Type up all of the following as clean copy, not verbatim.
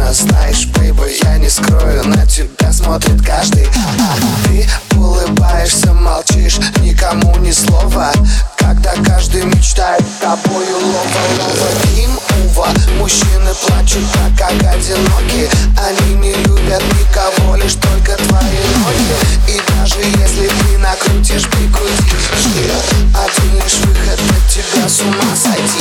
Знаешь, бейби, я не скрою, на тебя смотрит каждый. Ты улыбаешься, молчишь, никому ни слова, когда каждый мечтает тобою лова. Им, ува, мужчины плачут так, как одиноки. Они не любят никого, лишь только твои ноги. И даже если ты накрутишь, прикрути, жди один лишь выход, от тебя с ума сойти.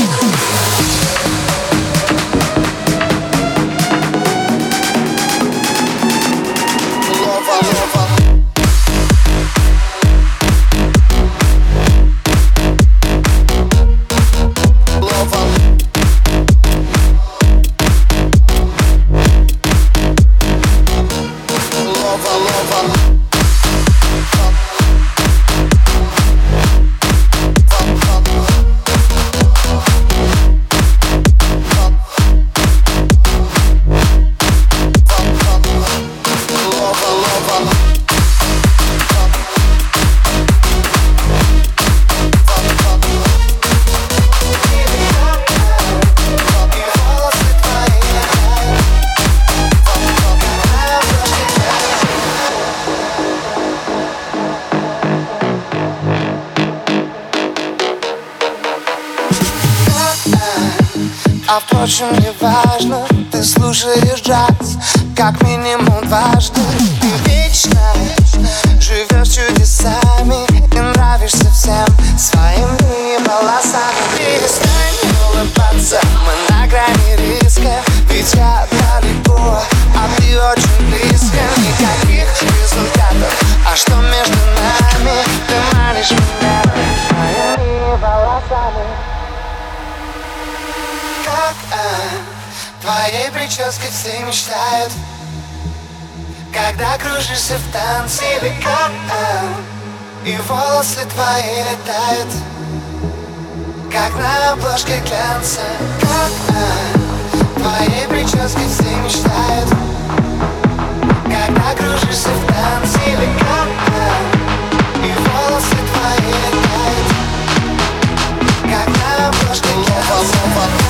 А впрочем, не важно, ты слушаешь джаз как минимум дважды. Ты вечно живешь чудесами и нравишься всем своими волосами. Перестань улыбаться, мы на грани риска, ведь я далеко, а ты очень близко. Никаких результатов, а что между нами? Ты манишь меня своими волосами. Твоей прической все мечтают, когда кружишься в танце. Или как и волосы твои летают, как на обложке глянца. Как твоей прической все мечтают, когда кружишься в танце. Или как и волосы твои летают, как на обложке глянца.